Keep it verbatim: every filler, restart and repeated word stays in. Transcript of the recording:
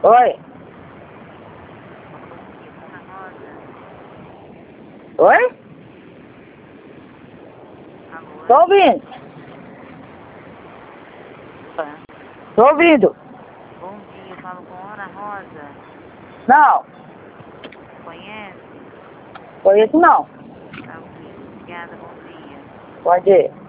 Oi? Oi? Alô? Tô ouvindo. Tô ouvindo. Bom dia, eu falo com Ana Rosa. Não. Conhece? Conheço não. Tá ok. Obrigada, bom dia. Pode ir.